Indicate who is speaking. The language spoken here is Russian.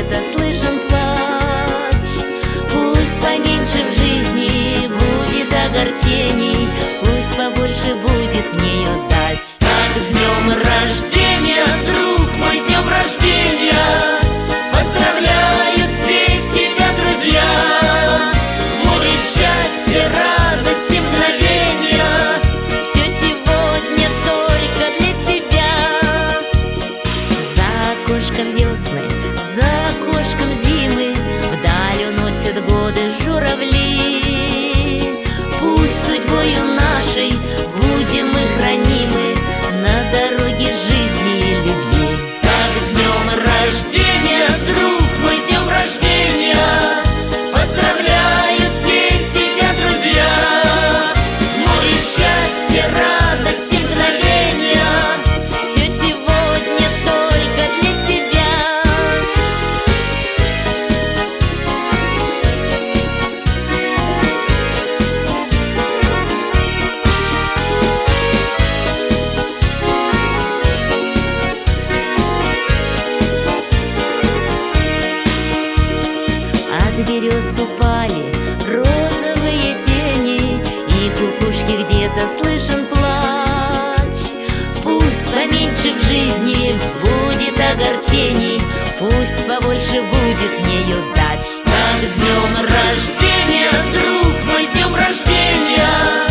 Speaker 1: где-то слышен плач. Пусть поменьше в жизни будет огорчений, пусть побольше будет в ней удач. Так, с днем рождения, друг мой, с днем рождения! Поздравляют все тебя друзья! Море счастья, радости, мгновения, все сегодня только для тебя. За окошком весны, за окошком зимы, вдаль уносят годы журавли. Пусть судьбою нашей будем мы хранимы на дороге жизни и любви. Так, с днем рождения, друг мой, с днем рождения! Поздравляют все тебя друзья! Море счастья, радости, мгновения, все сегодня только для тебя. От берез упали розовые тени, и кукушки где-то слышен плач. Пусть поменьше в жизни будет огорчений, пусть побольше будет в ней удач. Так, с днем рождения, друг мой, с днем рождения!